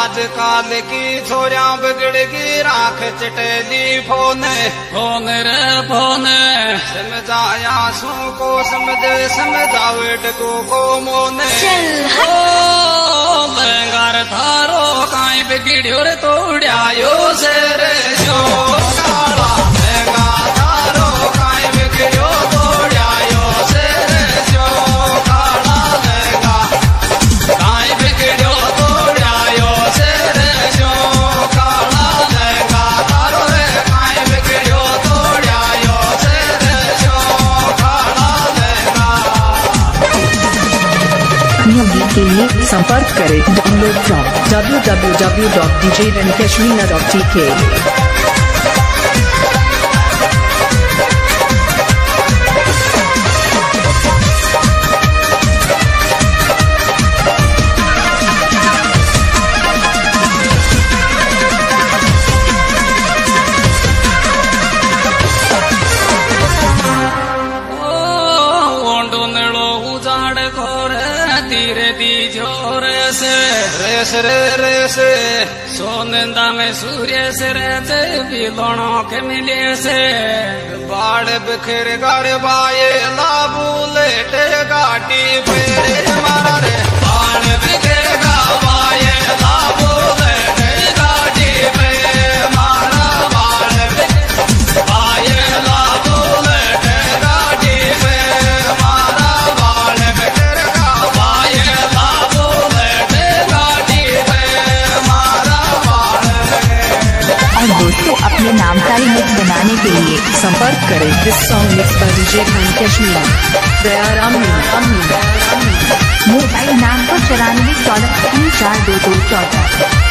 आजकल की छोरिया बिगड़गी राख चटेली फोन फोन रे फोन समझाया सू को समझे समझावट को मोन लहंगार थारो काई बिगड़ियो रे तोड़ायो से रे जो काला लहंगा थारो काई बिगड़ियो तोड़ायो से रे जो काला लहंगा काई बिगड़ियो तोड़ायो से रे जो काला लहंगा थारो रे काई बिगड़ियो तोड़ायो से रे जो काला लहंगा। अन्य गीत के लिए संपर्क करें डाउनलोड फ्रॉम www.djranikashmina.tk। धीरे दी जोर से रेस रे रेस सोनंदा में सूर्य से रहते बिलोणों के मिले से बाढ़ बिखर कर बाये लाबू लेटे गाड़ी फेरे मारा रे बाढ़ बिखर बाये लाबू लेटे गाड़ी पे मारा बाढ़ बाये लाबू लेटे गाड़ी पे मारा बाढ़ बिखर बाये लाबू लेटे गाड़ी पे मारा बाढ़। और दोस्तों अपने नामकारी मिक्स बनाने के लिए संपर्क करें this song mix by DJ रानिकश्मीना Dayaram Meena. Mobile number 9414342214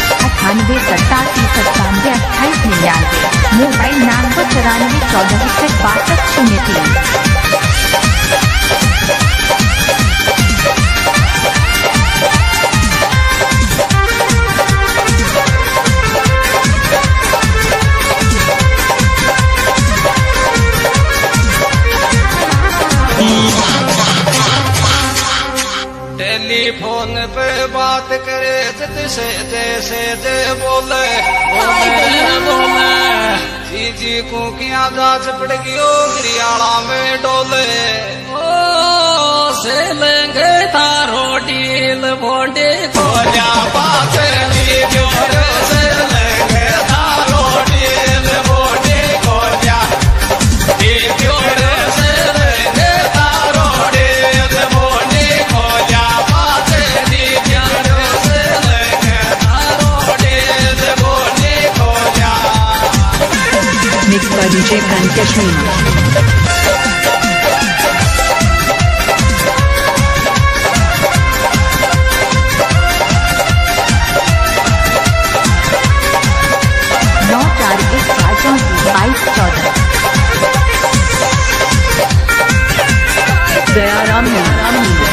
98 87 97 28 99। Mobile number 9414616203। Telephone पे बात करे जैसे जैसे दे बोले जी को किया जाच पड़ेगी ओ गिरियाला में डोले ओ से लेंगे तारो डील बोंडे को जा बात ली जोर से लेंगे तारो डील बोले को जा जोर से लेंगे तारो डील बोले को जा बात ली जोर से लेंगे तारो डील बोले को जा। मिक्स बाय डीजे रानिकश्मीना। दयाराम मीना।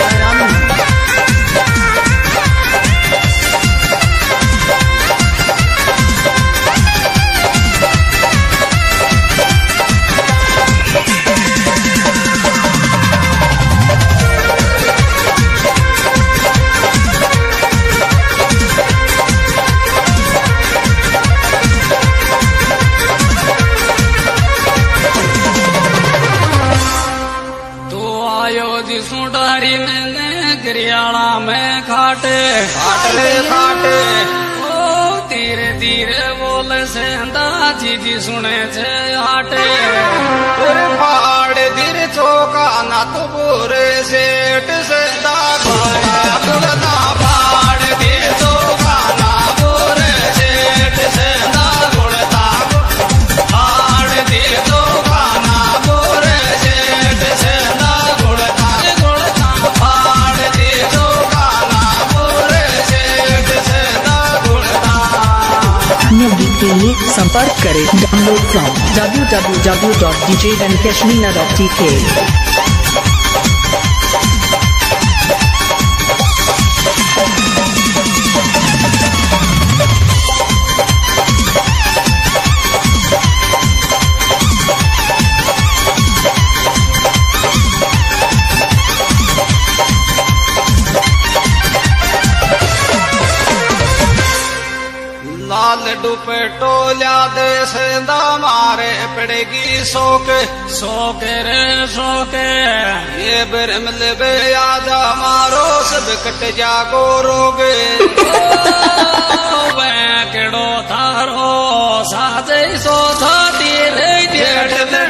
सुडारी मैंने गिरियाला में खाटे खाटे खाटे ओ धीरे धीरे बोले से अंदाजी जी सुने छे आटे फाड़ दिर चौका ना तो बुरे सेठ से दागुलना फाड़ दिर चौका ना बुरे सेठ से दागुलता फाड़ दिर चौका ना बुरे सेठ से दागुलता फाड़ दिर चौका ना बुरे सेठ से दागुलता। अन्य गीत के लिए संपर्क करें डाउनलोड फ्रॉम www.djranikashmina.tk। लाल दुपट्टो ल्या दे सेंदा मारे पड़ेगी सोके सोके रे सोके ये बिरमल बे आजा मारो सब कट जागो रोगे वे केड़ो थारो साजे सो थाती रे जेठ ले